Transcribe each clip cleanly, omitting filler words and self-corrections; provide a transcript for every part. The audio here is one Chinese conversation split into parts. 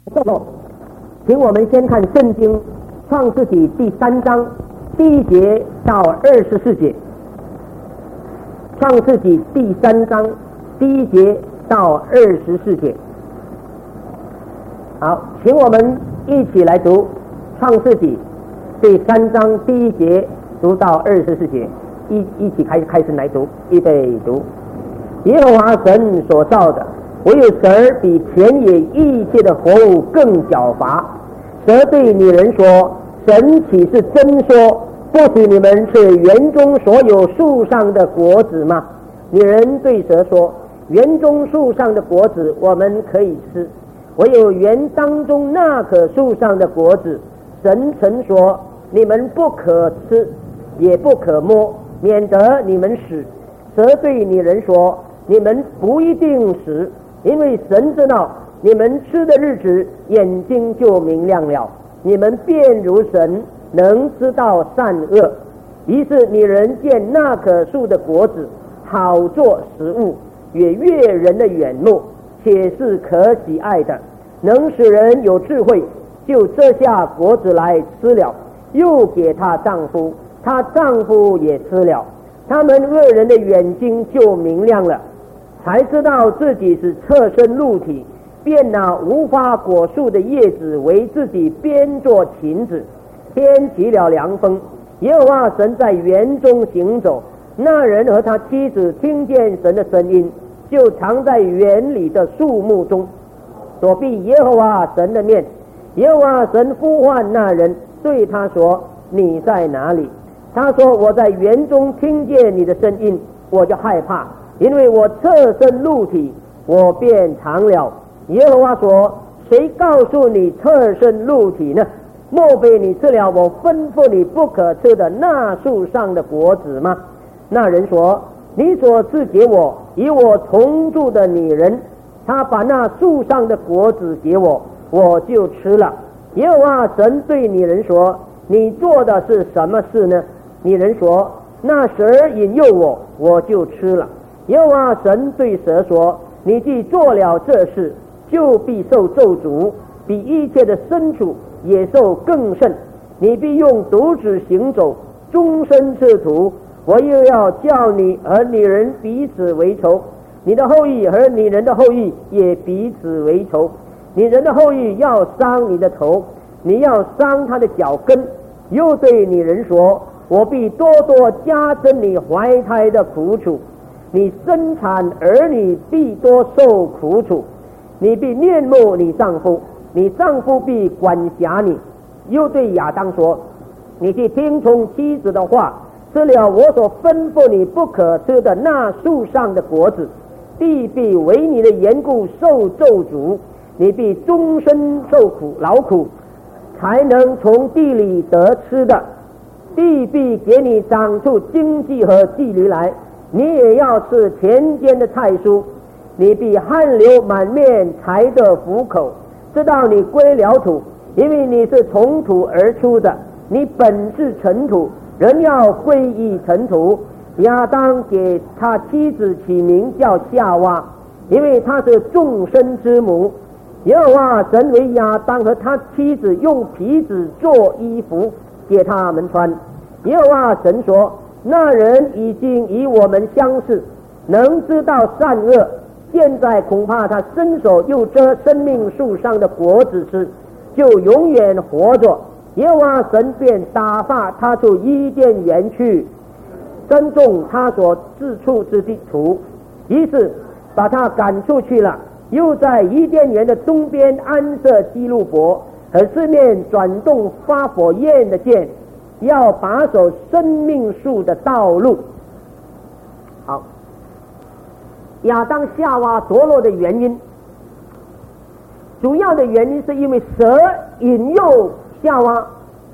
请我们先看圣经创世纪第3章第1节到24节。创世纪第3章第1节到24节。好，请我们一起来读创世纪第3章第1节读到24节，一起开始来读，预备读。耶和华神所造的，唯有蛇比田野一切的活物更狡猾。蛇对女人说：神岂是真说，不许你们吃园中所有树上的果子吗？女人对蛇说：园中树上的果子我们可以吃，唯有园当中那棵树上的果子，神曾说你们不可吃，也不可摸，免得你们死。蛇对女人说：你们不一定死，因为神知道你们吃的日子，眼睛就明亮了，你们便如神，能知道善恶。于是女人见那棵树的果子好做食物，也悦人的眼目，且是可喜爱的，能使人有智慧，就摘下果子来吃了，又给她丈夫，她丈夫也吃了，他们二人的眼睛就明亮了，才知道自己是侧身露体，便拿无花果树的叶子为自己编作裙子。天起了凉风，耶和华神在园中行走，那人和他妻子听见神的声音，就藏在园里的树木中，躲避耶和华神的面。耶和华神呼唤那人，对他说：你在哪里？他说：我在园中听见你的声音，我就害怕，因为我侧身露体，我便藏了。耶和华说：谁告诉你侧身露体呢？莫非你吃了我吩咐你不可吃的那树上的果子吗？那人说：你所赐给我与我同住的女人，她把那树上的果子给我，我就吃了。耶和华神对女人说：你做的是什么事呢？女人说：那蛇引诱我，我就吃了。耶和华神对蛇说：你既做了这事，就必受咒诅，比一切的牲畜野兽更甚。你必用独子行走，终身吃土。我又要叫你和女人彼此为仇，你的后裔和女人的后裔也彼此为仇。女人的后裔要伤你的头，你要伤她的脚跟。又对女人说：我必多多加增你怀胎的苦楚，你生产儿女必多受苦楚。你必恋慕你丈夫，你丈夫必管辖你。又对亚当说：你去听从妻子的话，吃了我所吩咐你不可吃的那树上的果子，地必为你的缘故受咒诅，你必终身受劳苦，才能从地里得吃的。地必给你长出荆棘和地梨来，你也要吃田间的菜蔬。你必汗流满面才得糊口，知道你归了土，因为你是从土而出的，你本是尘土，人要归于尘土。亚当给他妻子起名叫夏娃，因为她是众生之母。耶和华神为亚当和他妻子用皮子做衣服给他们穿。耶和华神说：那人已经与我们相似，能知道善恶，现在恐怕他伸手又遮生命树上的果子吃，就永远活着。耶和华神便打发他出伊甸园去，耕种他所自处之地土，于是把他赶出去了。又在伊甸园的东边安设基路伯和四面转动发火焰的剑，要把守生命树的道路。好，亚当夏娃堕落的原因，主要的原因是因为蛇引诱夏娃，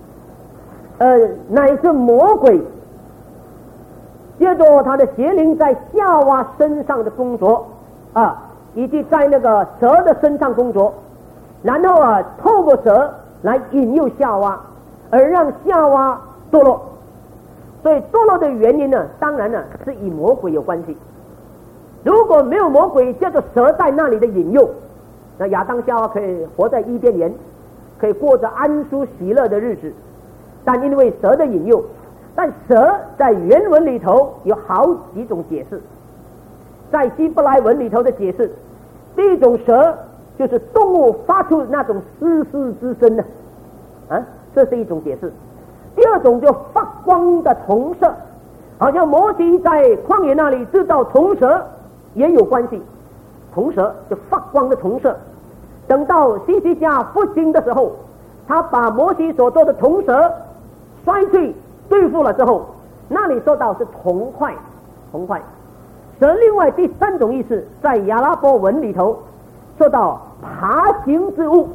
乃是魔鬼借着他的邪灵在夏娃身上的工作以及在那个蛇的身上工作，然后透过蛇来引诱夏娃，而让夏娃堕落。所以堕落的原因呢，当然呢是与魔鬼有关系。如果没有魔鬼借着蛇在那里的引诱， 那亚当夏娃可以活在伊甸园，可以过着安舒喜乐的日子，但因为蛇的引诱，但蛇在原文里头有好几种解释。在希伯来文里头的解释，第一种蛇就是动物发出那种嘶嘶之声的，这是一种解释。第二种就发光的铜蛇，好像摩西在旷野那里制造铜蛇也有关系，铜蛇就发光的铜蛇。等到西西家复兴的时候，他把摩西所做的铜蛇摔碎对付了之后，那里说到是铜块。蛇另外第三种意思，在亚拉伯文里头说到爬行之物，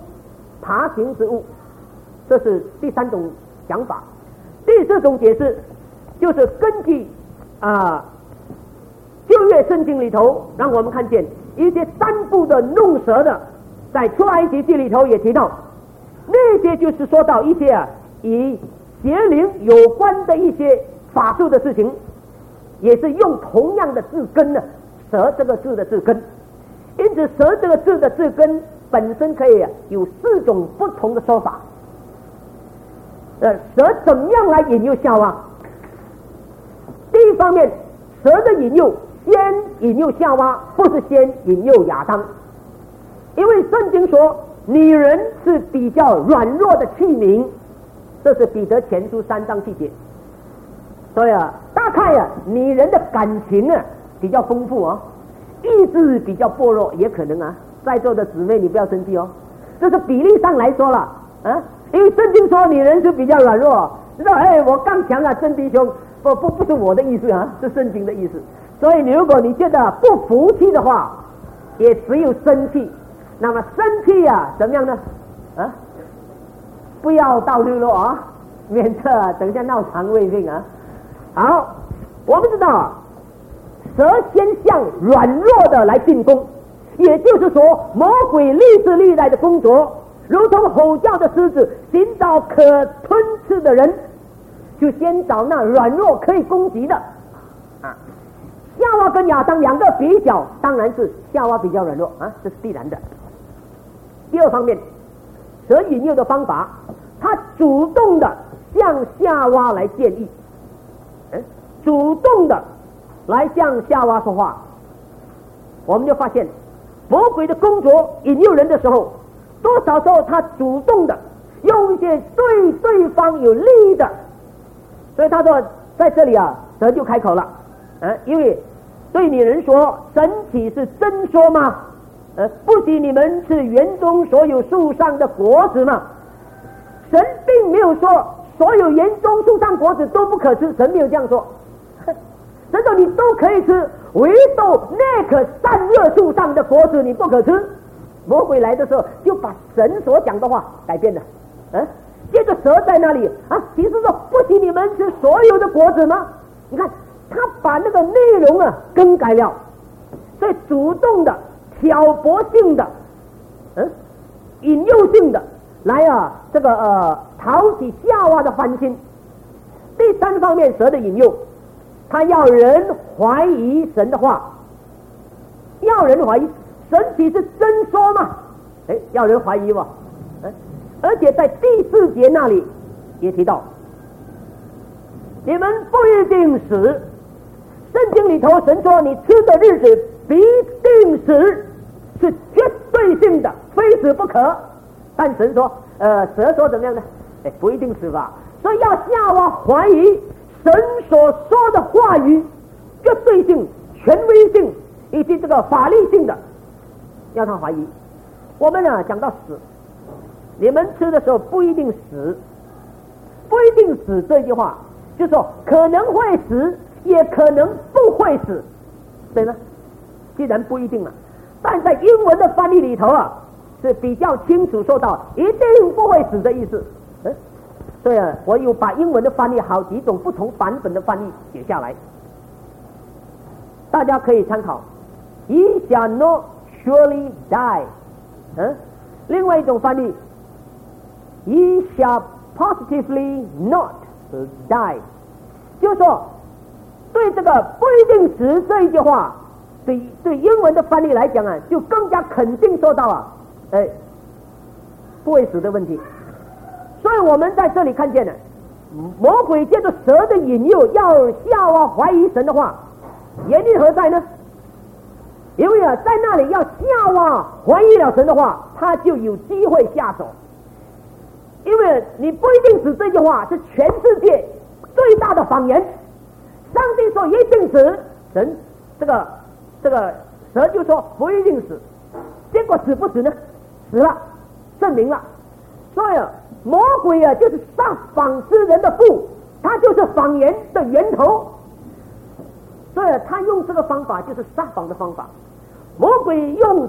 这是第三种讲法。第四种解释就是根据旧约圣经里头让我们看见一些三步的弄蛇的，在出埃及记里头也提到，那些就是说到一些与邪灵有关的一些法术的事情，也是用同样的字根呢，蛇这个字的字根。因此蛇这个字的字根本身可以有4种不同的说法。蛇怎么样来引诱夏娃？第一方面，蛇的引诱先引诱夏娃，不是先引诱亚当，因为圣经说女人是比较软弱的器皿，这是彼得前书3章7节。所以大概女人的感情比较丰富意志比较薄弱，也可能在座的姊妹你不要生气这是比例上来说了因为圣经说女人是比较软弱，知道我刚强真弟兄，不是我的意思是圣经的意思。所以如果你觉得不服气的话，也只有生气。那么生气怎么样呢？不要到日落免得等一下闹肠胃病好，我们知道蛇先向软弱的来进攻，也就是说魔鬼历世历代的工作如同吼叫的狮子寻找可吞吃的人，就先找那软弱可以攻击的夏娃跟亚当两个比较，当然是夏娃比较软弱这是必然的。第二方面，蛇引诱的方法，他主动的向夏娃来建议，主动的来向夏娃说话。我们就发现魔鬼的工作引诱人的时候，多少时候他主动的用一些对对方有利的，所以他说在这里蛇就开口了因为对女人说，神岂是真说吗？不许你们吃园中所有树上的果子吗？神并没有说所有园中树上果子都不可吃，神没有这样说。神说你都可以吃，唯独那棵善恶树上的果子你不可吃。魔鬼来的时候就把神所讲的话改变了接着蛇在那里其实说不许你们吃所有的果子吗？你看他把那个内容更改了，所以主动的挑拨性的引诱性的来这个挑起夏娃的欢心。第三方面，蛇的引诱，他要人怀疑神的话，要人怀疑神岂是真说吗？要人怀疑嘛而且在第4节那里也提到，你们不一定死。圣经里头神说你吃的日子必定死，是绝对性的，非死不可。但神说蛇说怎么样呢？不一定死吧。所以要夏娃怀疑神所说的话语绝对性、权威性以及这个法律性的，要他怀疑。我们讲到死，你们吃的时候不一定死，不一定死这句话就说可能会死，也可能不会死，对吗？既然不一定了，但在英文的翻译里头是比较清楚说到一定不会死的意思所以我有把英文的翻译好几种不同版本的翻译写下来，大家可以参考。 Ye shall not surely die 另外一种翻译 Ye shall positively not die， 就是说对这个不一定死这一句话，对英文的翻译来讲就更加肯定说到不会死的问题。所以我们在这里看见了，魔鬼借着蛇的引诱，要夏娃怀疑神的话，原因何在呢？因为在那里要夏娃怀疑了神的话，他就有机会下手。因为你不一定死这句话是全世界最大的谎言。上帝说一定死，神这个蛇就说不一定死，结果死不死呢？死了，证明了。所以魔鬼就是撒谎之人的父，他就是谎言的源头。所以他用这个方法就是撒谎的方法。魔鬼用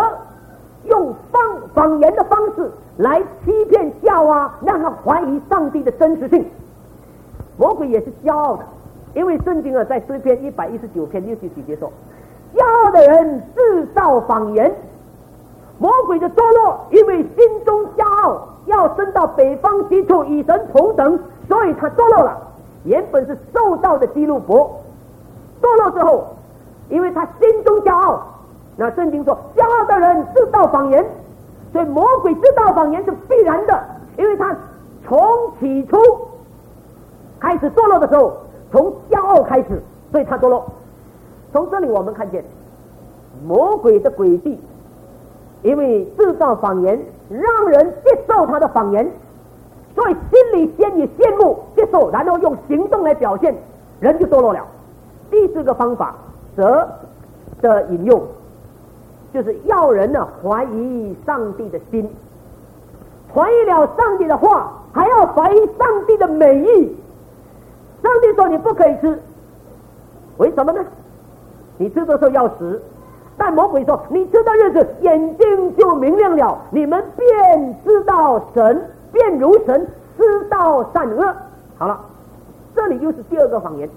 谎言的方式来欺骗夏娃，让他怀疑上帝的真实性。魔鬼也是骄傲的，因为圣经在诗篇119篇6几节说，骄傲的人制造谎言。魔鬼的堕落，因为心中骄傲，要升到北方极处与神同等，所以他堕落了。原本是受造的基路伯，堕落之后，因为他心中骄傲，那圣经说骄傲的人制造谎言，所以魔鬼制造谎言是必然的，因为他从起初开始堕落的时候，从骄傲开始，所以他堕落。从这里我们看见魔鬼的诡计，因为制造谎言，让人接受他的谎言，所以心里先以羡慕接受，然后用行动来表现，人就堕落了。第四个方法，蛇的引诱，就是要人怀疑上帝的心，怀疑了上帝的话，还要怀疑上帝的美意。上帝说你不可以吃，为什么呢？你吃的时候要死。但魔鬼说你吃的日子眼睛就明亮了，你们便知道神，便如神，知道善恶。好了，这里又是第二个谎言。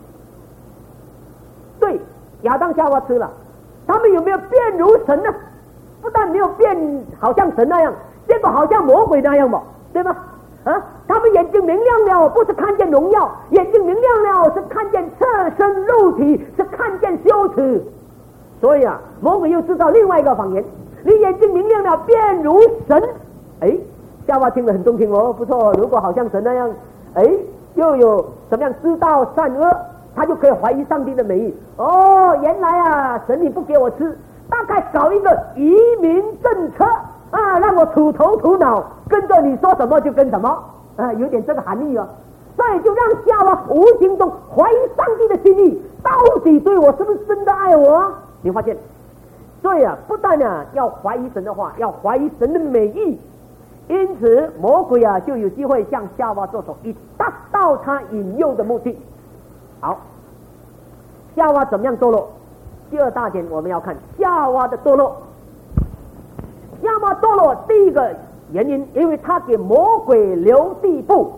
对，亚当夏娃吃了，他们有没有变如神呢？不但没有变好像神那样，结果好像魔鬼那样嘛，对吗？他们眼睛明亮了，不是看见荣耀，眼睛明亮了是看见侧身肉体，是看见羞耻。所以魔鬼又制造另外一个谎言，你眼睛明亮了便如神。夏娃听了很中听哦，不错，如果好像神那样，又有怎么样知道善恶，他就可以怀疑上帝的美意。原来神你不给我吃，大概搞一个移民政策让我土头土脑，跟着你说什么就跟什么，有点这个含义哦。所以就让夏娃无形中怀疑上帝的心意，到底对我是不是真的爱我？你发现，所以不但要怀疑神的话，要怀疑神的美意。因此魔鬼就有机会向夏娃做手，以达到他引诱的目的。好，夏娃怎么样堕落？第二大点我们要看夏娃的堕落。夏娃堕落第一个原因，因为他给魔鬼留地步，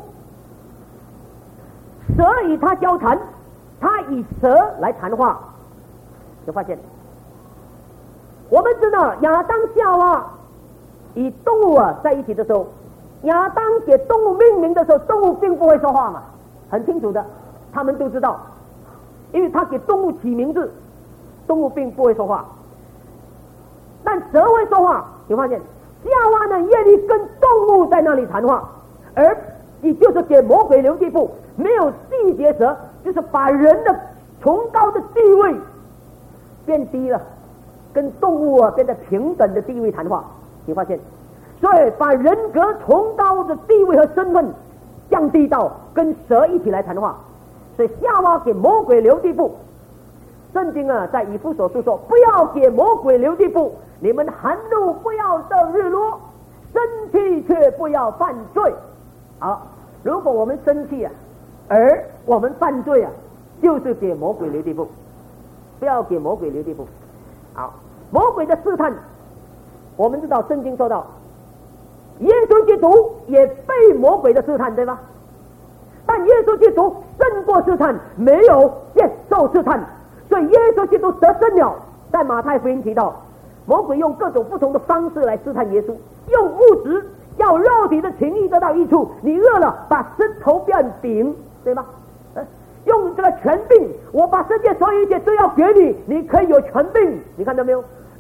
蛇与他交谈，他以蛇来谈话。就发现，我们知道亚当夏娃与动物在一起的时候，亚当给动物命名的时候，动物并不会说话嘛，很清楚的，他们都知道，因为他给动物起名字，动物并不会说话，但蛇会说话。你发现夏娃呢，愿意跟动物在那里谈话，而也就是给魔鬼留地步，没有缔结蛇，就是把人的崇高的地位变低了，跟动物变得平等的地位谈话。你发现，所以把人格崇高的地位和身份降低到跟蛇一起来谈话。所以夏娃给魔鬼留地步。圣经在以弗所书说，不要给魔鬼留地步，你们含怒不要得日落，生气却不要犯罪。好，如果我们生气而我们犯罪就是给魔鬼留地步，不要给魔鬼留地步。好，魔鬼的试探，我们知道圣经说到，耶稣基督也被魔鬼的试探，对吧？但耶稣基督胜过试探，没有接受试探，所以耶稣基督得胜了。在马太福音提到，魔鬼用各种不同的方式来试探耶稣，用物质要肉体的情欲得到益处，你饿了把石头变饼，对吗？用这个权柄，我把世界所有一切都要给你，你可以有权柄。你看到没有？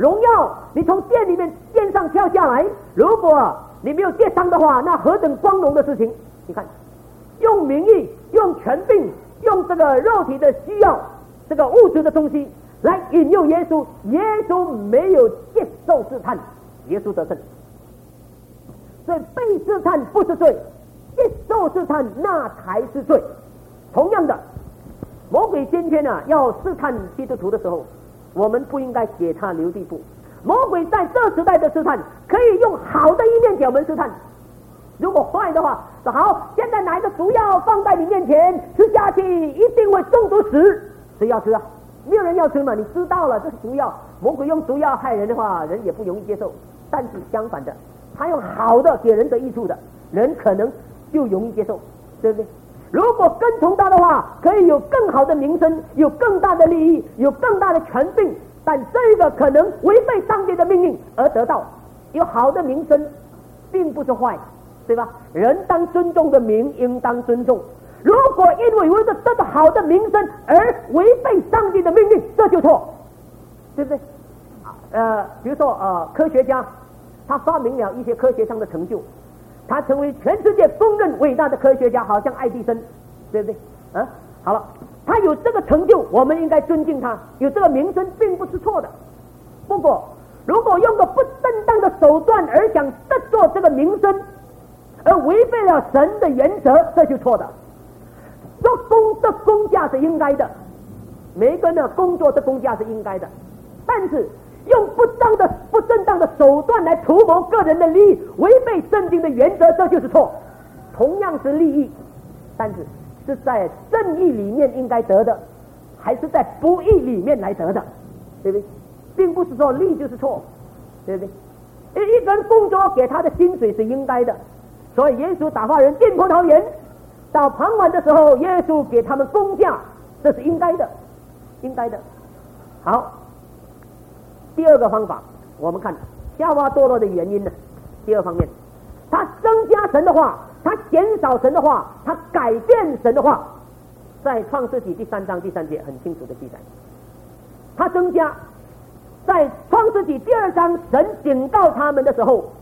荣耀，你从殿上跳下来，如果你没有跌伤的话，那何等光荣的事情！你看，用名义、用权柄、用这个肉体的需要、这个物质的东西来引诱耶稣，耶稣没有接受试探，耶稣得胜。所以被试探不是罪，接受试探那才是罪。同样的，魔鬼今天要试探基督徒的时候，我们不应该给他留地步。魔鬼在这时代的试探，可以用好的一面给我们试探。如果坏的话，说好，现在拿一个毒药放在你面前，吃下去一定会中毒死，谁要吃啊？没有人要吃嘛，你知道了这是毒药。魔鬼用毒药害人的话，人也不容易接受。但是相反的，他用好的给人得益处的，人可能就容易接受，对不对？如果跟从他的话，可以有更好的名声，有更大的利益，有更大的权柄，但这个可能违背上帝的命令而得到。有好的名声并不是坏，对吧？人当尊重的名应当尊重。如果因为这个好的名声而违背上帝的命令，这就错，对不对？比如说科学家他发明了一些科学上的成就，他成为全世界公认伟大的科学家，好像爱迪生，对不对？好了，他有这个成就，我们应该尊敬他，有这个名声并不是错的。不过如果用个不正当的手段而想得做这个名声，而违背了神的原则，这就错的。这工价是应该的，每一个人的工作的工价是应该的，但是用不正当的手段来图谋个人的利益，违背圣经的原则，这就是错。同样是利益，但是是在正义里面应该得的，还是在不义里面来得的，对不对？并不是说利就是错，对不对？一个人工作给他的薪水是应该的，所以耶稣打发人进葡萄园，到傍晚的时候，耶稣给他们工价，这是应该的，应该的。好，第二个方法，我们看夏娃堕落的原因呢。第二方面，他增加神的话，他减少神的话，他改变神的话，在创世纪第3章第3节很清楚的记载。他增加，在创世纪第2章神警告他们的时候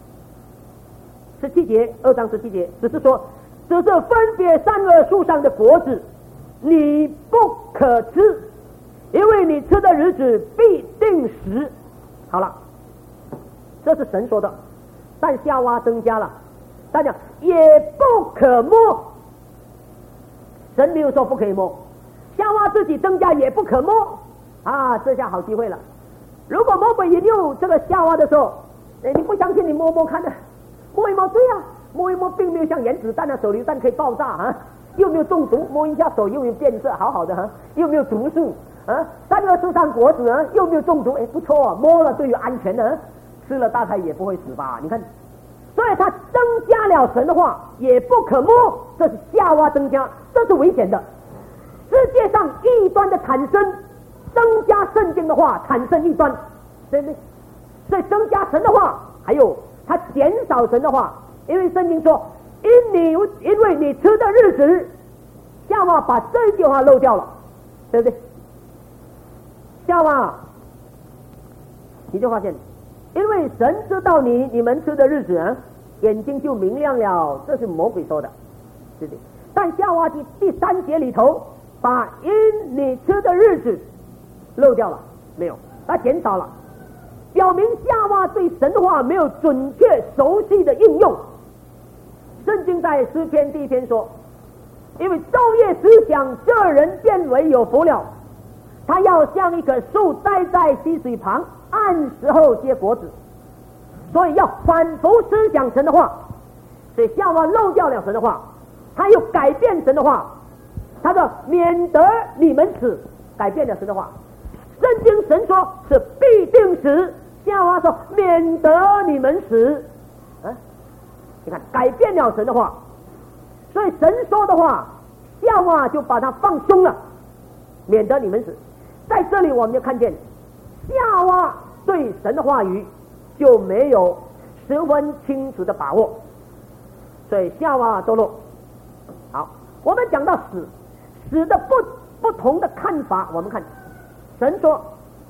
，17节，2章17节，只是说，只是分别善恶树上的果子你不可吃，因为你吃的日子必定死。好了，这是神说的。但夏娃增加了，他讲也不可摸，神没有说不可以摸，夏娃自己增加也不可摸这下好机会了。如果魔鬼引诱这个夏娃的时候，你不相信你摸摸看的，摸一摸，对啊，摸一摸并没有像原子弹手榴弹可以爆炸又没有中毒，摸一下手又没有变色，好好的又没有毒素善恶树上果子又没有中毒，不错摸了对于安全吃了大概也不会死吧？你看，所以他增加了神的话也不可摸，这是夏娃增加，这是危险的。世界上异端的产生，增加圣经的话产生异端，对不对？所以增加神的话，还有他减少神的话，因为圣经说因为你吃的日子，夏娃把这句话漏掉了，对不对？夏娃你就发现，因为神知道你们吃的日子眼睛就明亮了，这是魔鬼说的，对不对？但夏娃第3节里头把因你吃的日子漏掉了，没有，它减少了，表明夏娃对神话没有准确熟悉的应用。圣经在诗篇第1篇说，因为昼夜思想，这人变为有福了，他要像一棵树栽在溪水旁，按时候结果子。所以要反复思想神的话，所以夏娃漏掉了神的话，他又改变神的话，他说免得你们死，改变了神的话。圣经神说是必定死，夏娃说免得你们死你看改变了神的话，所以神说的话夏娃就把它放松了，免得你们死。在这里我们就看见夏娃对神的话语就没有十分清楚的把握，所以夏娃堕落。好，我们讲到死的不同的看法，我们看神说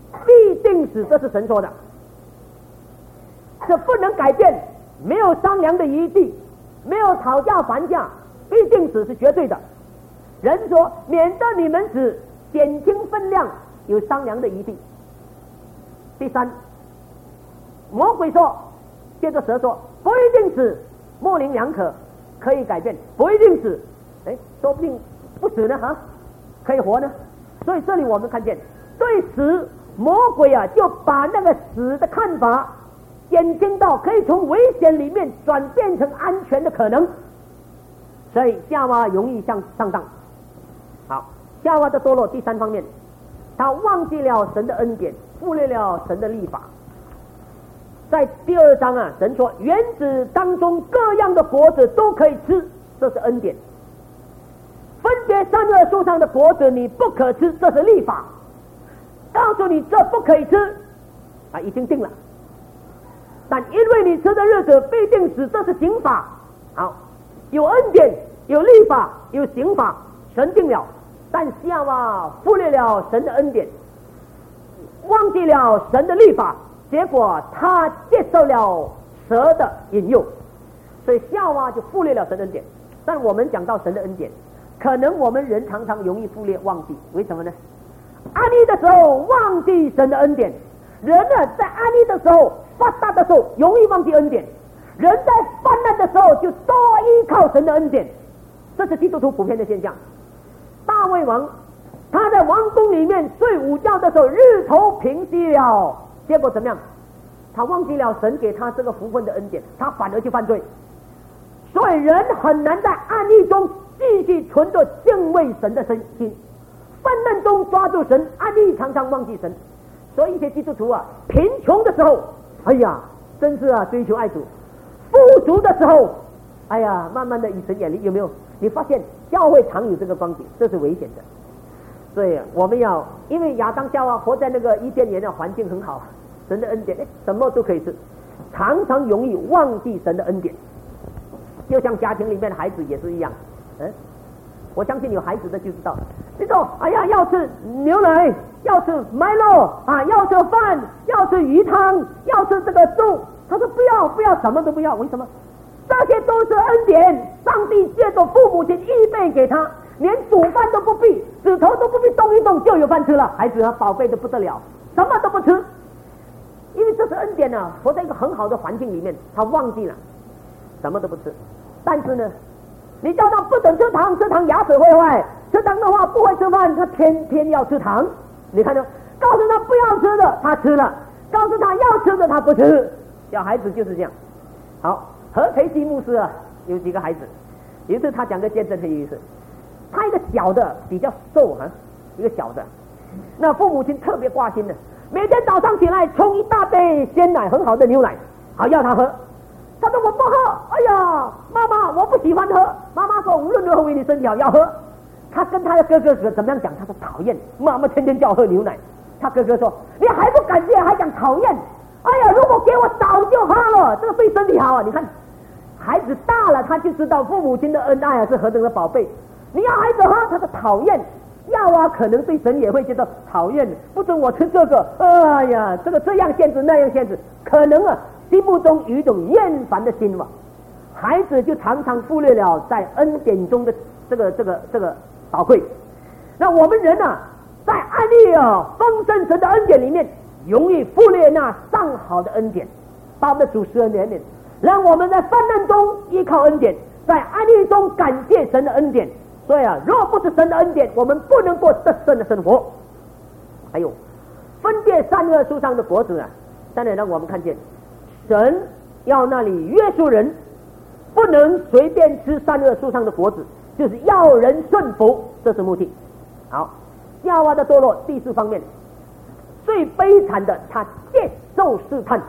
必定死，这是神说的，这不能改变，没有商量的余地，没有讨价还价，必定死是绝对的。人说免得你们死，减轻分量，有商量的余地。第三，魔鬼说，接着蛇说不一定死，模棱两可，可以改变，不一定死，说不定不死呢可以活呢。所以这里我们看见，对死，魔鬼就把那个死的看法减轻到可以从危险里面转变成安全的可能，所以夏娃容易上当。好，夏娃的堕落第三方面，他忘记了神的恩典，忽略了神的律法。在第2章神说园子当中各样的果子都可以吃，这是恩典。分别善恶树上的果子你不可吃，这是律法，告诉你这不可以吃已经定了。但因为你吃的日子必定死，这是刑法。好，有恩典，有律法，有刑法，神定了。但夏娃忽略了神的恩典，忘记了神的律法，结果他接受了蛇的引诱，所以夏娃就忽略了神的恩典。但我们讲到神的恩典，可能我们人常常容易忽略忘记，为什么呢？安逸的时候忘记神的恩典，人在安逸的时候发达的时候容易忘记恩典，人在泛滥的时候就多依靠神的恩典，这是基督徒普遍的现象。大卫王他在王宫里面睡午觉的时候，日头平息了，结果怎么样？他忘记了神给他这个福分的恩典，他反而去犯罪。所以人很难在安逸中继续存着敬畏神的心，泛滥中抓住神，安逸常常忘记神。所以一些基督徒贫穷的时候，真是追求爱主；富足的时候，慢慢的与神远离。有没有？你发现教会常有这个光景，这是危险的。所以我们要，因为亚当夏娃活在那个伊甸园的环境很好，神的恩典什么都可以吃，常常容易忘记神的恩典。就像家庭里面的孩子也是一样，我相信有孩子的就知道，你说要吃牛奶，要吃麦肉要吃饭，要吃鱼汤，要吃这个粥，他说不要，什么都不要。为什么？这些都是恩典，上帝借着父母亲预备给他，连煮饭都不必，指头都不必动一动就有饭吃了。孩子宝贝的不得了，什么都不吃，因为这是恩典活在一个很好的环境里面，他忘记了，什么都不吃。但是呢，你叫他不准吃糖，吃糖牙齿会坏，吃糖的话不会吃饭，他天天要吃糖。你看到，告诉他不要吃的他吃了，告诉他要吃的他不吃。小孩子就是这样。好，何培基牧师有几个孩子，有一次他讲个见证很有意思。他一个小的比较瘦一个小的，那父母亲特别挂心的，每天早上起来冲一大杯鲜奶，很好的牛奶，要他喝。他说我不喝，妈妈我不喜欢喝。妈妈说无论如何为你身体好要喝。他跟他的哥哥怎么样讲？他说讨厌，妈妈天天叫我喝牛奶。他哥哥说你还不感谢，还讲讨厌。如果给我早就喝了，这个对身体好你看，孩子大了他就知道父母亲的恩爱是何等的宝贝。你要孩子喝，他说讨厌。要可能对神也会觉得讨厌，不准我吃这个，这样限制那样限制，可能心目中有一种厌烦的心孩子就常常忽略了在恩典中的这个宝贵。那我们人在安逸丰盛神的恩典里面，容易忽略那上好的恩典，把我们的主施恩典，让我们在患难中依靠恩典，在安逸中感谢神的恩典。所以若不是神的恩典，我们不能过得胜的生活。还有分别善恶树上的果子当然让我们看见神要那里约束人，不能随便吃善恶树上的果子，就是要人顺服，这是目的。好，夏娃的堕落第4方面，最悲惨的，他接受试探。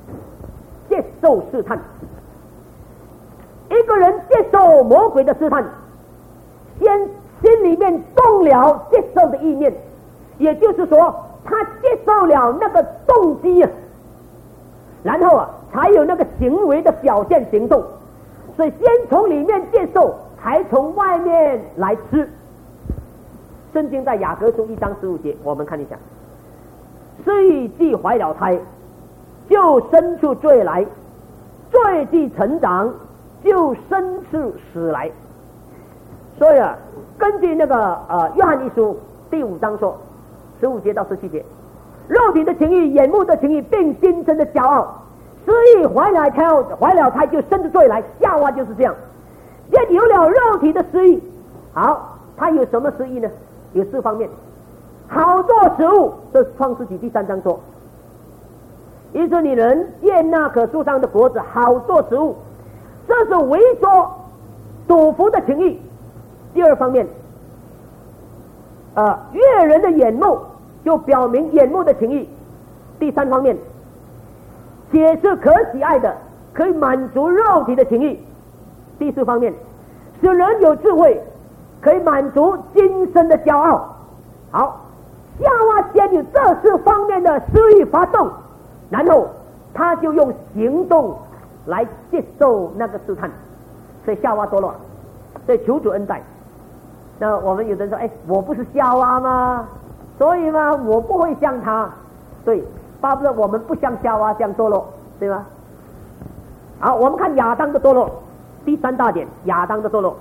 一个人接受魔鬼的试探，心里面动了接受的意念，也就是说他接受了那个动机然后才有那个行为的表现行动。所以先从里面接受，才从外面来吃。圣经在雅各书1章15节，我们看一下， 失意既怀了胎，就生出罪来；罪既成长，就生出死来。所以根据那个约翰一书第5章说，15节到17节，肉体的情欲、眼目的情欲，并今生的骄傲，失意怀了胎，就生出罪来。夏娃就是这样，也有了肉体的失意。好，他有什么失意呢？有4方面。好做食物，这是创世纪第3章说，于是你人见那棵树上的果子好做食物，这是为说赌服的情欲。第2方面，悦人的眼目，就表明眼目的情欲。第3方面，且是可喜爱的，可以满足肉体的情欲。第4方面，使人有智慧，可以满足今生的骄傲。好，夏娃先有这4方面的私欲发动，然后他就用行动来接受那个试探，所以夏娃堕落，所以求主恩待。那我们有人说，我不是夏娃吗？所以嘛，我不会像他。对，巴不得我们不像夏娃这样堕落，对吗？好，我们看亚当的堕落，第3大点，亚当的堕落。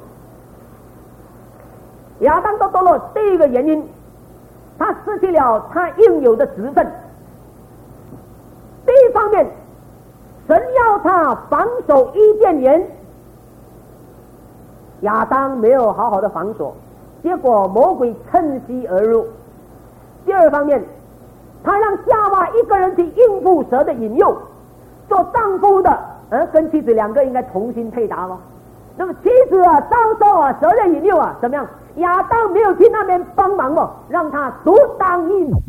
亚当的堕落，第一个原因，他失去了他应有的职分。第一方面，神要他防守伊甸园，亚当没有好好的防守，结果魔鬼趁机而入。第2方面，他让夏娃一个人去应付蛇的引诱，做丈夫的跟妻子2个应该同心配搭吗？那么妻子遭受蛇的引诱怎么样？亚当没有去那边帮忙让他独当一谋，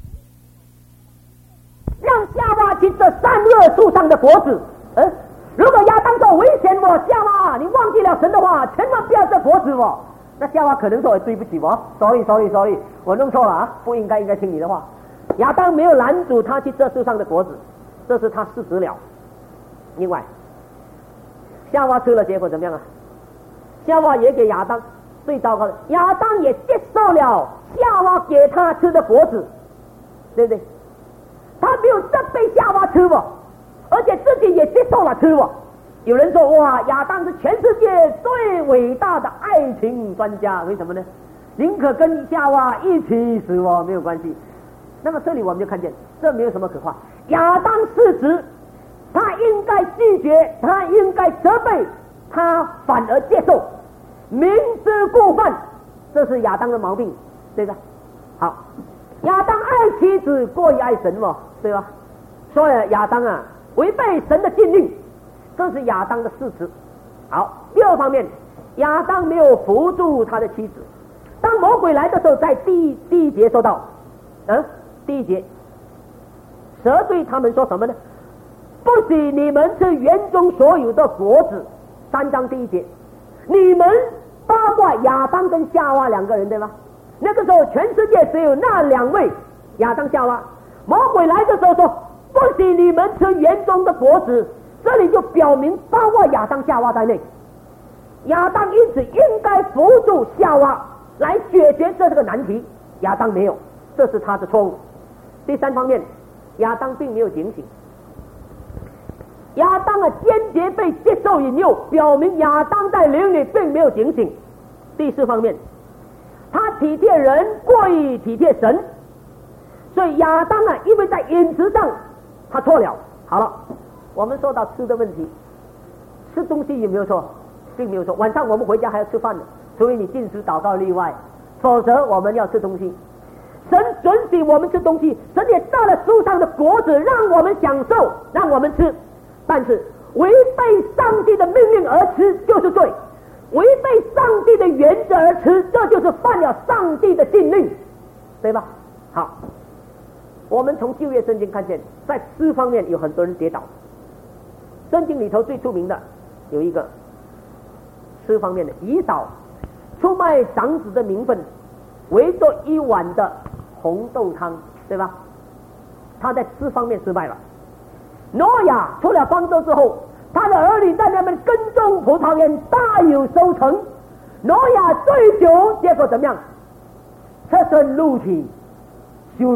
让夏娃去这善恶树上的果子。如果亚当说危险夏娃你忘记了神的话，千万不要这果子那夏娃可能说对不起sorry， 我弄错了不应该听你的话。亚当没有拦阻他去这树上的果子，这是他事实了。另外，夏娃吃了，结果怎么样夏娃也给亚当最糟糕的，亚当也接受了夏娃给他吃的果子，对不对？他没有责备夏娃吃而且自己也接受了吃有人说哇，亚当是全世界最伟大的爱情专家，为什么呢？宁可跟夏娃一起死没有关系。那么这里我们就看见，这没有什么可怕。亚当失职，他应该拒绝，他应该责备，他反而接受，明知故犯，这是亚当的毛病，对吧？好，亚当爱妻子过于爱神对吧？所以亚当违背神的禁令，这是亚当的事实。好，第2方面，亚当没有扶助他的妻子。当魔鬼来的时候，在第1节说到第1节，蛇对他们说什么呢？不许你们吃园中所有的果子。3章第1节，你们包括亚当跟夏娃2个人，对吗？那个时候全世界只有那2位，亚当夏娃。魔鬼来的时候说不许你们吃园中的果子，这里就表明包括亚当夏娃在内。亚当因此应该扶助夏娃来解决这个难题，亚当没有，这是他的错误。第3方面，亚当并没有警醒。亚当坚决被接受引诱，表明亚当在灵里并没有警醒。第4方面，他体贴人过于体贴神，所以亚当因为在饮食上他错了。好了，我们说到吃的问题，吃东西有没有错？并没有错。晚上我们回家还要吃饭的，除非你禁食祷告例外，否则我们要吃东西。神准许我们吃东西，神也造了树上的果子让我们享受，让我们吃，但是违背上帝的命令而吃就是罪，违背上帝的原则而吃，这就是犯了上帝的禁令，对吧？好，我们从旧约圣经看见，在吃方面有很多人跌倒。圣经里头最出名的有一个吃方面的，以扫出卖长子的名分，为着1碗的红豆汤，对吧？他在吃方面失败了。挪亚出了方舟之后，他的儿女在那边耕种葡萄园，大有收成。挪亚醉酒，结果怎么样？赤身露体，羞辱，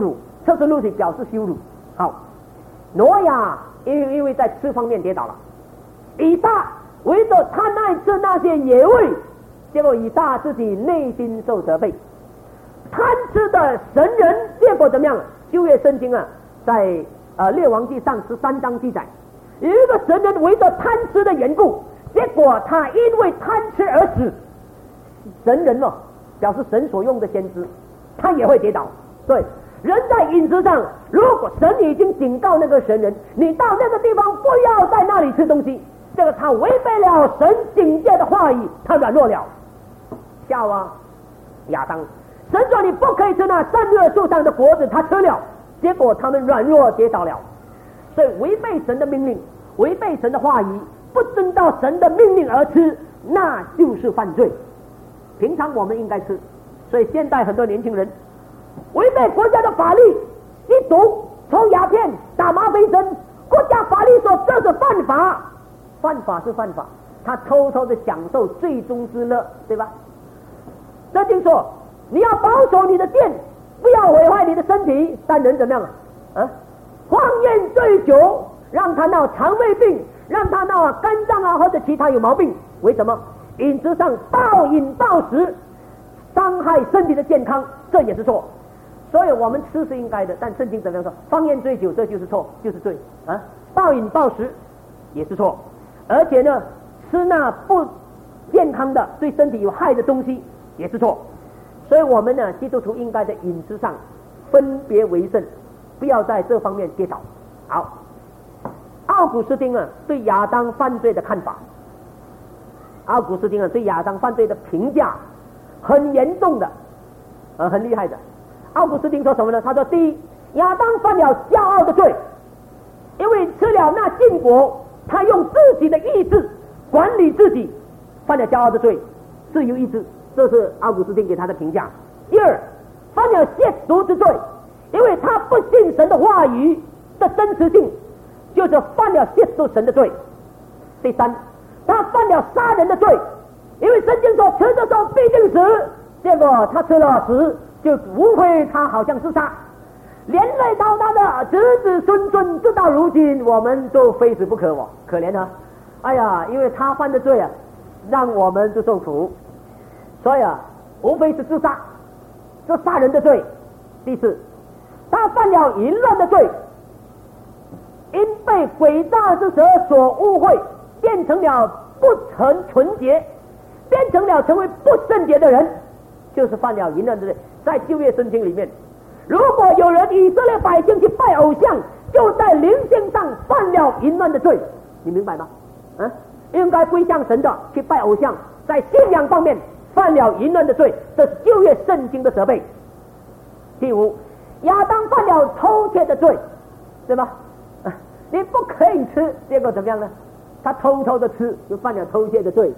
测试肉体表示羞辱。好，挪亚因为在吃方面跌倒了，以撒为着贪爱吃那些野味，结果以撒自己内心受责备。贪吃的神人，结果怎么样？旧约圣经啊，在列王记上13章记载，有一个神人为着贪吃的缘故，结果他因为贪吃而死。神人哦，表示神所用的先知，他也会跌倒。对，人在饮食上，如果神已经警告那个神人，你到那个地方不要在那里吃东西，这个他违背了神警戒的话语，他软弱了。夏娃、亚当，神说你不可以吃那善恶树上的果子，他吃了，结果他们软弱跌倒了。所以违背神的命令，违背神的话语，不遵照神的命令而吃，那就是犯罪。平常我们应该吃，所以现代很多年轻人违背国家的法律，吸毒、抽鸦片、打吗啡针，国家法律说这是犯法，犯法是犯法，他偷偷的享受罪中之乐，对吧？这就说你要保守你的殿，不要毁坏你的身体，但人怎么样啊？荒宴醉酒，让他闹肠胃病，让他闹肝脏啊或者其他有毛病。为什么？饮食上暴饮暴食，伤害身体的健康，这也是错。所以我们吃是应该的，但圣经怎么样说？荒宴醉酒，这就是错，就是罪啊！暴饮暴食也是错，而且呢，吃那不健康的、对身体有害的东西也是错。所以我们呢，基督徒应该在饮食上分别为圣，不要在这方面跌倒。好，奥古斯丁啊对亚当犯罪的看法，奥古斯丁啊对亚当犯罪的评价很严重的，很厉害的。奥古斯丁说什么呢？他说：第一，亚当犯了骄傲的罪，因为吃了那禁果，他用自己的意志管理自己，犯了骄傲的罪，自由意志，这是奥古斯丁给他的评价。第二，犯了亵渎之罪，因为他不信神的话语的真实性，就是犯了亵渎神的罪。第三，他犯了杀人的罪，因为圣经说吃的时候必定死，结果他吃了死，就无非他好像自杀，连累到他的子子孙孙，直到如今我们都非死不可哦，可怜啊！哎呀，因为他犯的罪啊，让我们就受苦，所以啊，无非是自杀，这杀人的罪。第四，他犯了淫乱的罪，因被诡诈之蛇所误会，变成了不成纯洁，变成了成为不圣洁的人，就是犯了淫乱之罪。在旧约圣经里面，如果有人以色列百姓去拜偶像，就在灵性上犯了淫乱的罪，你明白吗？应该归向神的去拜偶像，在信仰方面犯了淫乱的罪，这是旧约圣经的责备。第五，亚当犯了偷窃的罪，对吧？你不可以吃，结果怎么样呢？他偷偷的吃，就犯了偷窃的罪。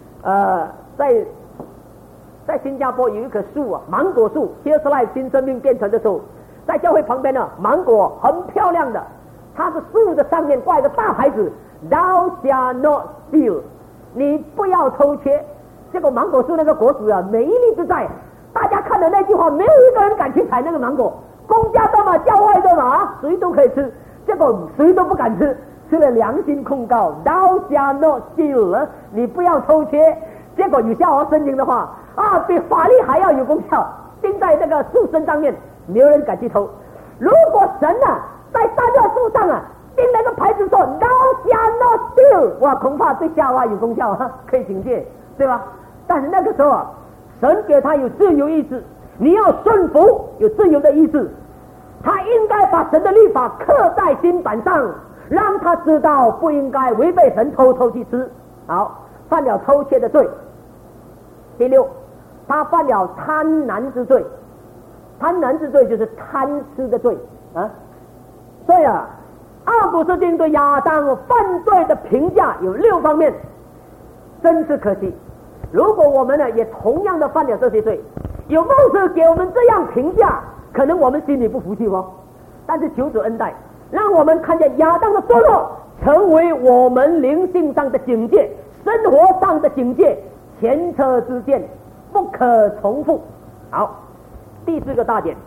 在新加坡有一棵树啊，芒果树 ，Here's Life 新生命变成的树，在教会旁边呢，芒果很漂亮的，它的树的上面挂一个大牌子 ，Thou shalt not steal， 你不要偷窃。结果芒果树那个果子啊，每一粒之在，大家看了那句话，没有一个人敢去采那个芒果，公家的嘛，教外的嘛，谁都可以吃，结果谁都不敢吃，吃了良心控告 ，Thou shalt not steal， 你不要偷窃。结果有效和圣经的话啊，比法律还要有功效，钉在这个树身上面，没有人敢去偷。如果神啊在善恶树上啊钉了个牌子说 Thou shalt not steal， 哇，恐怕对夏娃有功效啊，可以警戒，对吧？但是那个时候啊，神给他有自由意志，你要顺服，有自由的意志，他应该把神的律法刻在心板上，让他知道不应该违背神偷偷去吃。好，犯了偷窃的罪。第六，他犯了贪婪之罪，贪婪之罪就是贪吃的罪啊。所以啊，奥古斯丁对亚当犯罪的评价有6方面，真是可惜。如果我们呢也同样的犯了这些罪，有牧师给我们这样评价，可能我们心里不服气哦。但是求主恩待，让我们看见亚当的堕落成为我们灵性上的警戒，生活上的警戒，前车之鉴，不可重复。好，第4个大点，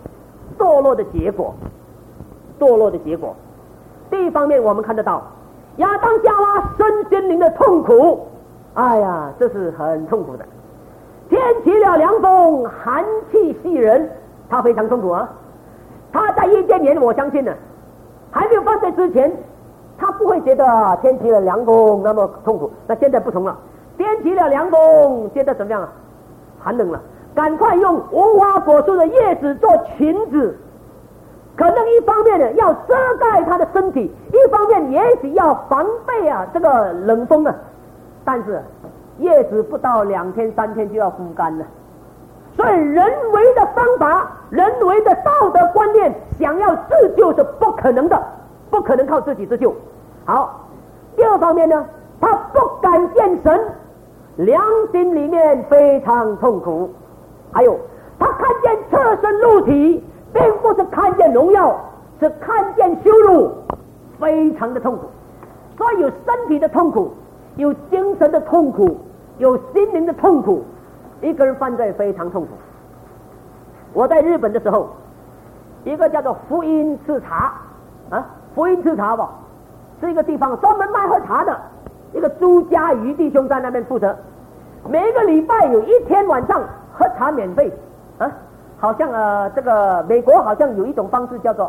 堕落的结果。堕落的结果，第一方面我们看得到亚当夏娃身心灵的痛苦，哎呀，这是很痛苦的。天起了凉风，寒气袭人，他非常痛苦啊。他在伊甸园，我相信呢，还没有犯罪之前，他不会觉得天起了凉风那么痛苦。那现在不同了，天起了凉风，觉得怎么样啊？寒冷了，赶快用无花果树的叶子做裙子。可能一方面呢要遮盖他的身体，一方面也许要防备啊这个冷风啊。但是叶子不到2天3天就要枯干了，所以人为的方法，人为的道德观念，想要自救是不可能的，不可能靠自己自救。好，第二方面呢，他不敢见神，良心里面非常痛苦。还有他看见侧身露体，并不是看见荣耀，是看见羞辱，非常的痛苦。所以有身体的痛苦，有精神的痛苦，有心灵的痛苦。一个人犯罪非常痛苦。我在日本的时候，一个叫做福音吃茶啊，福音吃茶吧，是一个地方专门卖喝茶的，一个朱家瑜弟兄在那边负责，每个礼拜有1天晚上喝茶免费啊。好像这个美国好像有一种方式叫做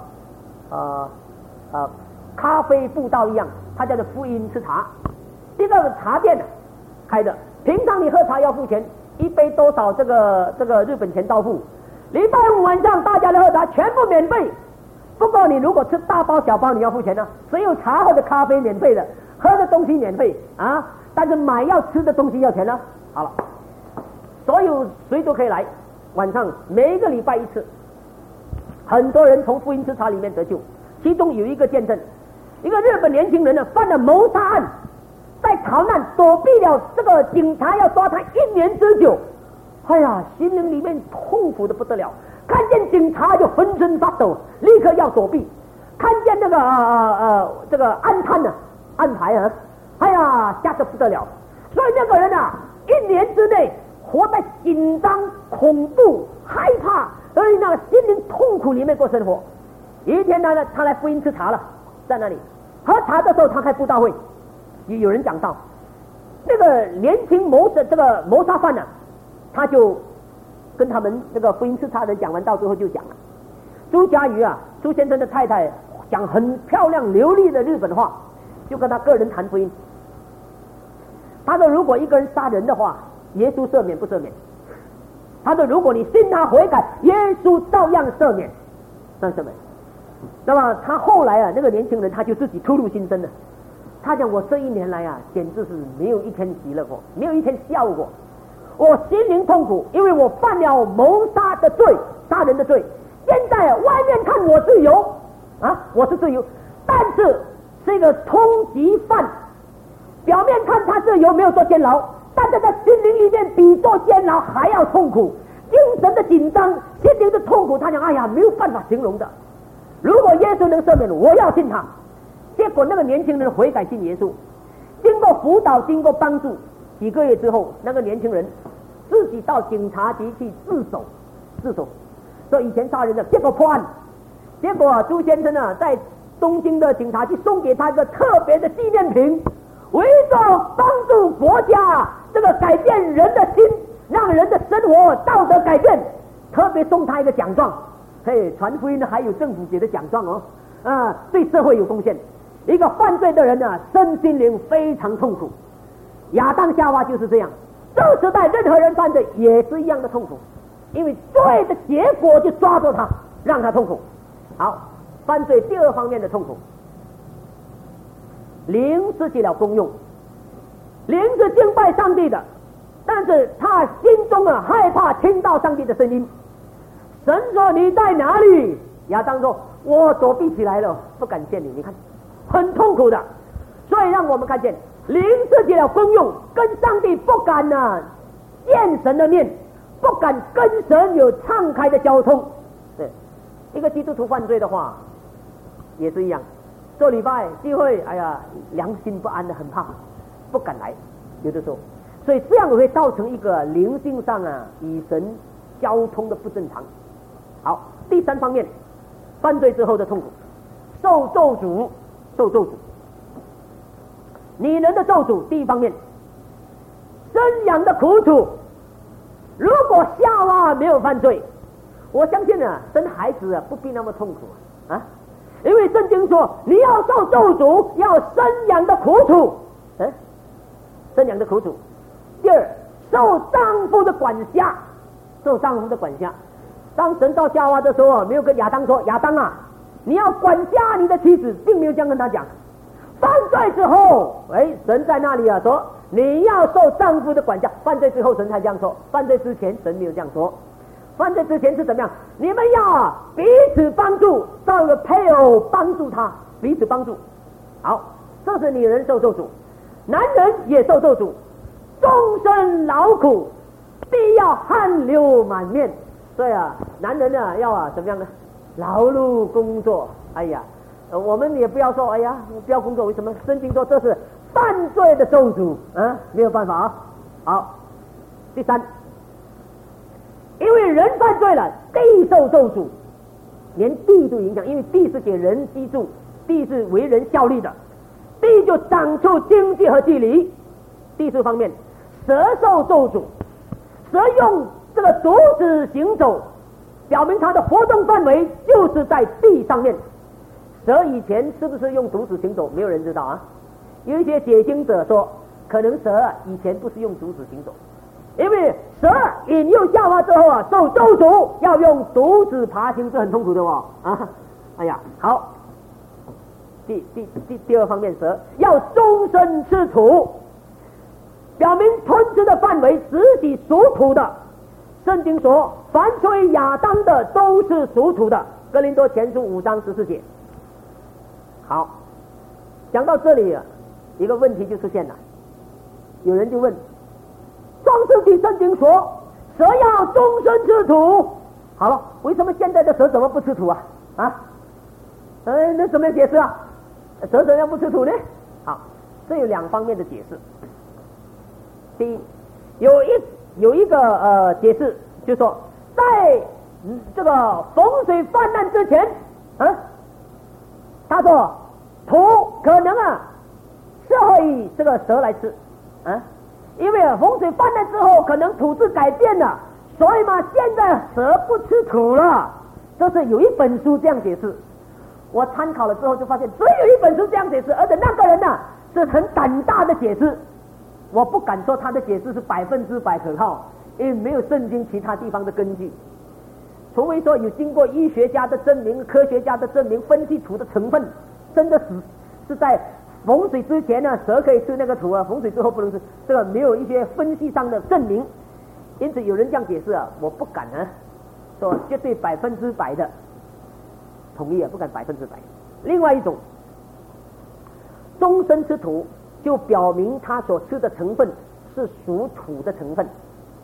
咖啡布道一样，它叫做福音吃茶。这个茶店开的，平常你喝茶要付钱，一杯多少这个日本钱到付。礼拜5晚上大家的喝茶全部免费，不过你如果吃大包小包你要付钱呢。只有茶或者咖啡免费的，喝的东西免费啊，但是买要吃的东西要钱呢。好了，所有谁都可以来。晚上每个礼拜1次，很多人从福音吃茶里面得救。其中有一个见证，一个日本年轻人呢犯了谋杀案，在逃难躲避了这个警察要抓他1年之久。哎呀，心灵里面痛苦的不得了，看见警察就浑身发抖，立刻要躲避。看见那个这个安排啊，哎呀，吓得不得了。所以那个人啊，1年之内活在紧张、恐怖、害怕，所以那个心灵痛苦里面过生活。一天呢，他来福音吃茶了，在那里喝茶的时候，他开布道会，有人讲到那个年轻这个谋杀犯呢，他就跟他们这个福音吃茶的人讲完道之后就讲了，朱家瑜啊，朱先生的太太讲很漂亮流利的日本话，就跟他个人谈福音。他说，如果一个人杀人的话，耶稣赦免不赦免？他说，如果你信他悔改，耶稣照样赦免。那什么？那么他后来啊，那个年轻人他就自己吐露心声了。他讲，我这1年来啊，简直是没有1天喜乐过，没有1天笑过。我心灵痛苦，因为我犯了谋杀的罪，杀人的罪。现在外面看我自由啊，我是自由，但是这个通缉犯，表面看他自由，没有坐监牢，但是在心灵里面比坐监牢还要痛苦，精神的紧张，心灵的痛苦。他讲，哎呀，没有办法形容的。如果耶稣能赦免我，要信他。结果那个年轻人悔改信耶稣，经过辅导，经过帮助，几个月之后，那个年轻人自己到警察局去自首，说以前杀人的，结果破案。结果朱先生呢，在东京的警察局送给他一个特别的纪念品，为了帮助国家这个改变人的心，让人的生活道德改变，特别送他一个奖状。嘿，传福音呢还有政府给的奖状哦，对社会有贡献。一个犯罪的人呢，身心灵非常痛苦。亚当夏娃就是这样，这个时代任何人犯罪也是一样的痛苦，因为罪的结果就抓住他，让他痛苦。好，犯罪第2方面的痛苦，灵失去了功用。灵是敬拜上帝的，但是他心中害怕听到上帝的声音。神说，你在哪里？亚当说，我躲避起来了，不敢见你。你看很痛苦的。所以让我们看见灵失去了功用，跟上帝不敢见神的面，不敢跟神有敞开的交通。对，一个基督徒犯罪的话也是一样，做礼拜聚会，哎呀，良心不安的，很怕，不敢来，有的时候。所以这样会造成一个灵性上与神交通的不正常。好， 第三方面，犯罪之后的痛苦，受咒诅，受咒诅。女人的咒诅，第一方面，生养的苦楚。如果夏娃没有犯罪，我相信啊，生孩子啊不必那么痛苦啊，因为圣经说你要受咒诅，要生养的苦楚，生养的苦楚。第二，受丈夫的管辖，受丈夫的管辖。当神造夏娃的时候，没有跟亚当说，亚当啊，你要管辖你的妻子，并没有这样跟他讲。犯罪之后，神在那里啊说你要受丈夫的管辖。犯罪之后神才这样说，犯罪之前神没有这样说。犯罪之前是怎么样？你们要彼此帮助，找个配偶帮助他，彼此帮助。好，这是女人受咒诅，男人也受咒诅，终身劳苦，必要汗流满面。所以啊，男人呢要怎么样呢？劳碌工作。哎呀，我们也不要说哎呀不要工作，为什么？圣经说这是犯罪的咒诅啊，没有办法啊。好，第三，因为人犯罪了，地受咒诅，连地都影响，因为地是给人居住，地是为人效力的，地就长出经济和地理。第四方面，蛇受咒诅，蛇用这个独自行走，表明它的活动范围就是在地上面。蛇以前是不是用独自行走，没有人知道啊。有一些解经者说，可能蛇以前不是用独自行走，因为蛇引诱夏娃之后啊，受咒诅要用独自爬行，是很痛苦的哦啊。哎呀，好，第二方面，蛇要终身吃土，表明吞吃的范围只许属土的。圣经说，凡属亚当的都是属土的。哥林多前书5章14节。好，讲到这里一个问题就出现了，有人就问，创世纪圣经说蛇要终身吃土，好了，为什么现在的蛇怎么不吃土啊？那怎么解释啊？蛇怎么不吃土呢？好，这有两方面的解释。第一，有一个解释，就是说在这个洪水泛滥之前他说土可能适合于这个蛇来吃因为洪水泛滥之后可能土质改变了，所以嘛现在蛇不吃土了。这是有一本书这样解释，我参考了之后就发现只有一本书这样解释，而且那个人是很胆大的解释，我不敢说他的解释是100%可靠，因为没有圣经其他地方的根据，除非说有经过医学家的证明、科学家的证明，分析土的成分真的是在洪水之前蛇可以吃那个土洪水之后不能吃，这个没有一些分析上的证明，因此有人这样解释我不敢说绝对100%的同意不敢100%。另外一种，终身吃土，就表明他所吃的成分是属土的成分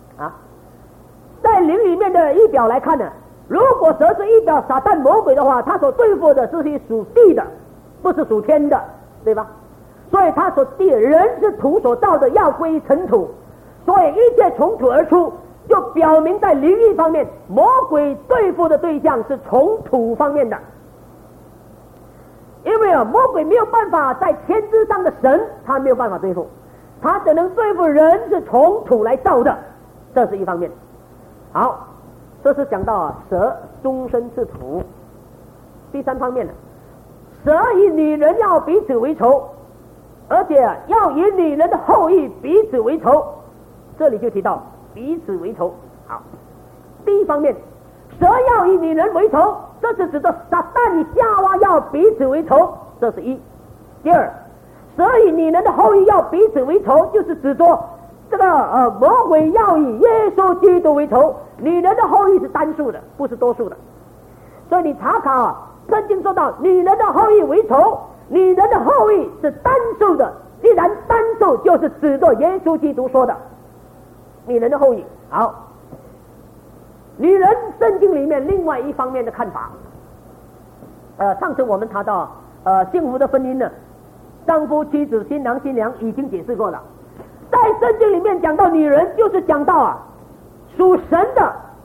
在灵里面的仪表来看如果蛇是仪表撒旦魔鬼的话，他所对付的是属地的，不是属天的，对吧？所以他所地人是土所造的，要归尘土，所以一切从土而出，就表明在灵异方面，魔鬼对付的对象是从土方面的。因为魔鬼没有办法在天之上的神，他没有办法对付，他只能对付人是从土来造的，这是一方面。好，这是讲到蛇终身吃土。第三方面蛇与女人要彼此为仇，而且要与女人的后裔彼此为仇，这里就提到彼此为仇。好，第一方面，蛇要与女人为仇，这是指的撒旦与夏娃要彼此为仇，这是一。第二，蛇与女人的后裔要彼此为仇，就是指着这个魔鬼要以耶稣基督为仇，女人的后裔是单数的，不是多数的。所以你查考圣经说到女人的后裔为仇，女人的后裔是单数的，既然单数就是指着耶稣基督说的女人的后裔。好，女人圣经里面另外一方面的看法，上次我们谈到幸福的婚姻丈夫妻子新郎新娘已经解释过了，在圣经里面讲到女人就是讲到属神的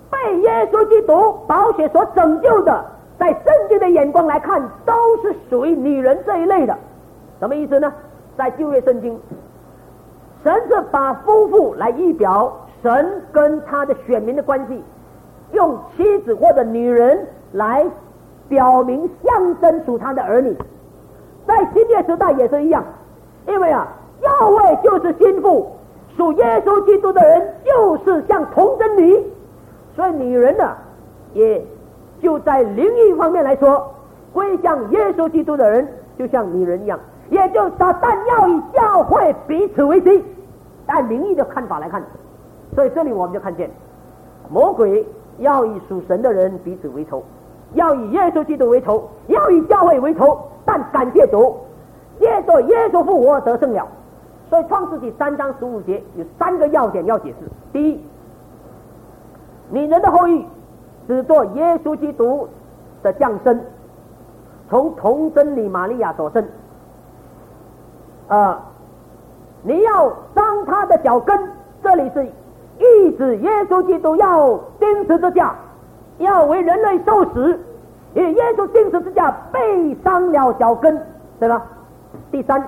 被耶稣基督宝血所拯救的，在圣经的眼光来看，都是属于女人这一类的。什么意思呢？在旧约圣经，神是把夫妇来预表神跟他的选民的关系，用妻子或者女人来表明象征属他的儿女。在新约时代也是一样，因为教会就是心腹，属耶稣基督的人就是像童贞女，所以女人呢，也就在灵异方面来说，归向耶稣基督的人就像女人一样，也就撒旦要以教会彼此为敌。按灵异的看法来看，所以这里我们就看见魔鬼要以属神的人彼此为仇，要以耶稣基督为仇，要以教会为仇。但感谢主，借着耶稣复活得胜了。所以创世纪3章15节有3个要点要解释。第一，女人的后裔只做耶稣基督的降生，从童贞女玛利亚所生。你要伤他的脚跟，这里是意指耶稣基督要钉十字架，要为人类受死，因为耶稣钉十字架被伤了脚跟，对吧？第三，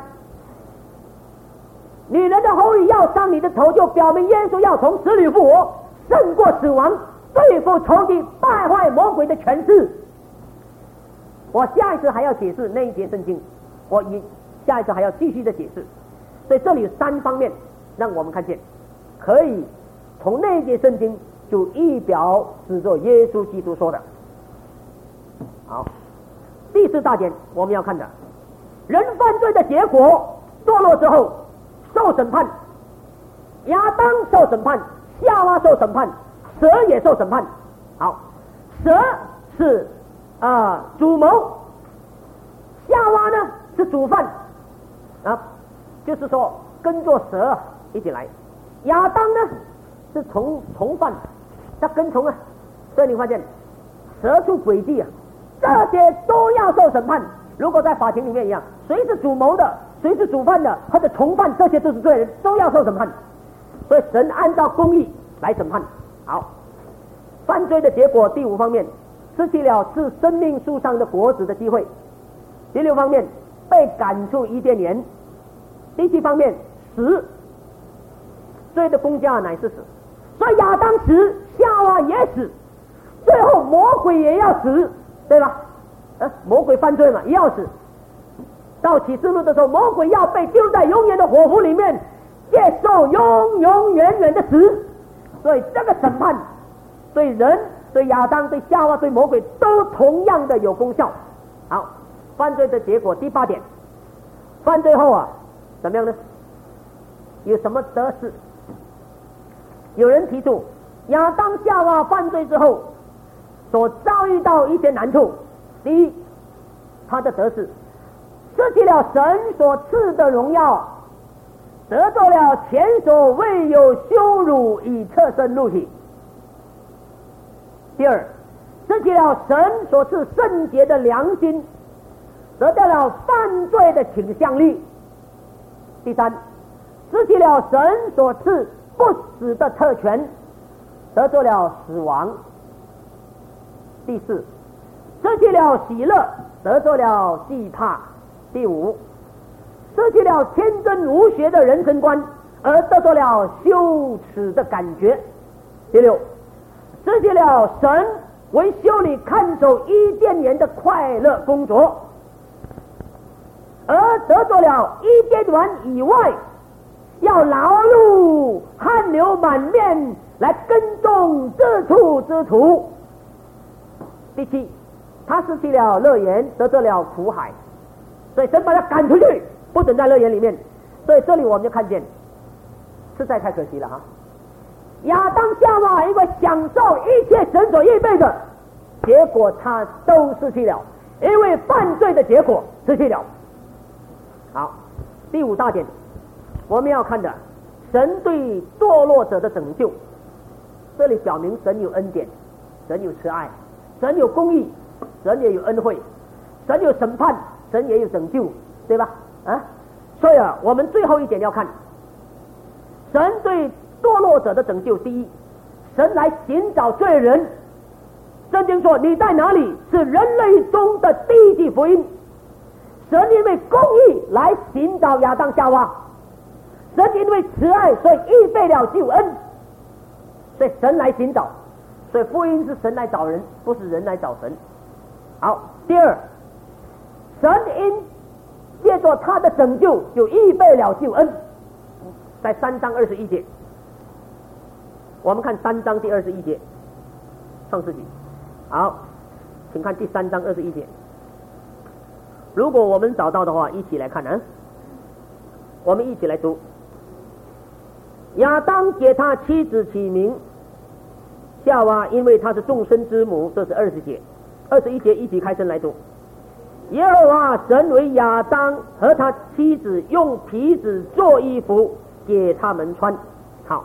女人的后裔要伤你的头，就表明耶稣要从死里复活，胜过死亡，对付仇敌，败坏魔鬼的权势。我下一次还要解释那一节圣经，我下一次还要继续的解释。所以这里有3方面让我们看见，可以从那一节圣经就预表指着耶稣基督说的。好，第4大点我们要看的，人犯罪的结果，堕落之后受审判，亚当受审判，夏娃受审判，蛇也受审判。好，蛇是主谋，夏娃呢是主犯就是说跟着蛇一起来。亚当呢是从犯，他跟从所以你发现蛇出诡计这些都要受审判。如果在法庭里面一样，谁是主谋的，谁是主犯的，或者从犯，这些都是罪人，都要受审判。所以神按照公义来审判。好，犯罪的结果，第5方面，失去了吃生命树上的果子的机会。第6方面，被赶出伊甸园。第7方面，死，罪的工价乃是死。所以亚当死，夏娃也死，最后魔鬼也要死，对吧？魔鬼犯罪嘛，也要死。到启示录的时候，魔鬼要被丢在永远的火湖里面，接受永永远远的死。所以这个审判对人、对亚当、对夏娃、对魔鬼都同样的有功效。好，犯罪的结果，第8点，犯罪后怎么样呢？有什么得失？有人提出，亚当夏娃犯罪之后所遭遇到一些难处。第一，他的得失，失去了神所赐的荣耀，得到了前所未有羞辱，以侧身入体。第二，失去了神所赐圣洁的良心，得到了犯罪的倾向力。第三，失去了神所赐不死的特权，得到了死亡。第四，失去了喜乐，得到了惧怕。第5，失去了天真无邪的人生观，而得到了羞耻的感觉。第6，失去了神为修理看守伊甸园的快乐工作，而得到了伊甸园以外要劳碌汗流满面来耕种自处之土。第7，他失去了乐园，得到了苦海，所以神把他赶出去，不准在乐园里面。所以这里我们就看见，实在太可惜了亚当夏娃因为享受一切神所预备的，结果他都失去了，因为犯罪的结果失去了。好，第5大点我们要看的，神对堕落者的拯救。这里表明神有恩典，神有慈爱，神有公义，神也有恩惠，神有审判，神也有拯救，对吧？所以我们最后一点要看神对堕落者的拯救。第一， 神来寻找罪人。圣经说你在哪里，是人类中的第一级福音。神因为公义来寻找亚当夏娃，神因为慈爱所以预备了救恩，所以神来寻找，所以福音是神来找人，不是人来找神。好，第二，神因借着他的拯救就预备了救恩，在3章21节，我们看3章第21节，创世纪。好，请看第3章21节。如果我们找到的话，一起来看啊，我们一起来读。亚当给他妻子起名夏娃，因为她是众生之母，这是20节。21节一起开声来读。耶和华神为亚当和他妻子用皮子做衣服给他们穿。好，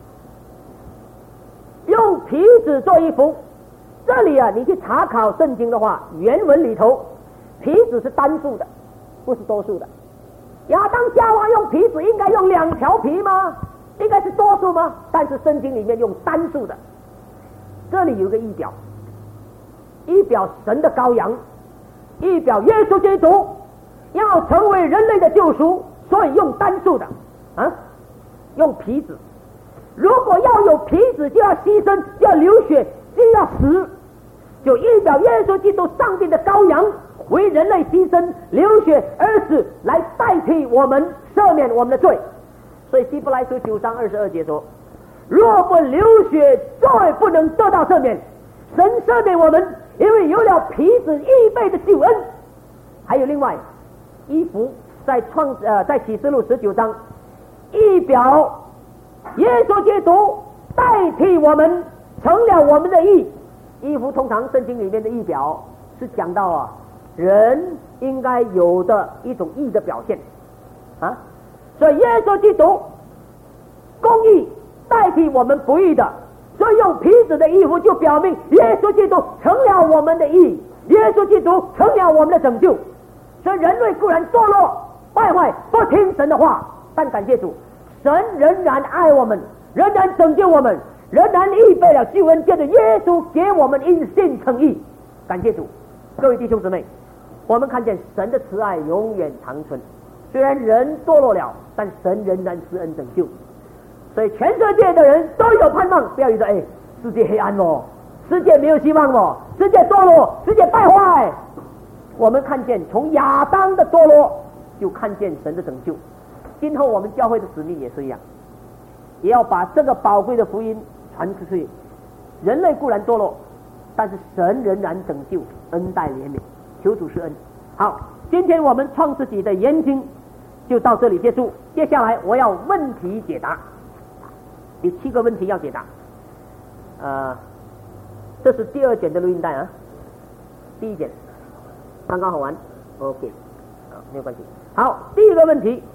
用皮子做衣服，这里啊，你去查考圣经的话，原文里头皮子是单数的，不是多数的。亚当夏娃用皮子应该用2条皮吗？应该是多数吗？但是圣经里面用单数的。这里有个预表，预表神的羔羊，预表耶稣基督要成为人类的救赎，所以用单数的啊，用皮子。如果要有皮子，就要牺牲，就要流血，就要死，就预表耶稣基督上帝的羔羊为人类牺牲流血而死，来代替我们，赦免我们的罪。所以希伯来书9章22节说，若不流血，罪不能得到赦免。神赦免我们，因为有了皮子预备的救恩。还有另外衣服，在启示录19章预表耶稣基督代替我们，成了我们的义。衣服通常圣经里面的预表是讲到啊，人应该有的一种义的表现啊，所以耶稣基督公义代替我们不义的，所以用皮子的衣服就表明耶稣基督成了我们的义，耶稣基督成了我们的拯救。所以人类固然堕落败坏，不听神的话，但感谢主，神仍然爱我们，仍然拯救我们，仍然预备了救恩，借着耶稣给我们因信称义。感谢主。各位弟兄姊妹，我们看见神的慈爱永远长存，虽然人堕落了，但神仍然施恩拯救。所以全世界的人都有盼望，不要以为世界黑暗哦，世界没有希望哦，世界堕落，世界败坏。我们看见从亚当的堕落，就看见神的拯救。今后我们教会的使命也是一样，也要把这个宝贵的福音传出去。人类固然堕落，但是神仍然拯救，恩待怜悯，求主施恩。好，今天我们创世纪的研经就到这里结束。接下来我要问题解答，有7个问题要解答。这是第2卷的录音带啊，第1卷刚刚好玩 ，OK， 没有关系。好，第一个问题，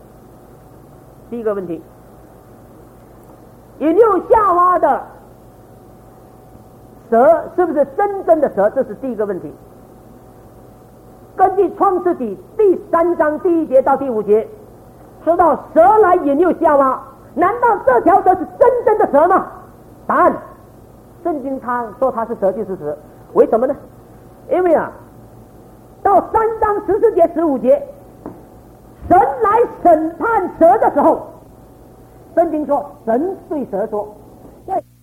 引诱夏娃的蛇是不是真正的蛇？这是第一个问题。根据创世纪第3章第1节到第5节，说到蛇来引诱夏娃，难道这条蛇是真正的蛇吗？答案，圣经他说它是蛇就是蛇，为什么呢？因为到3章14节15节，神来审判蛇的时候，圣经说神对蛇说，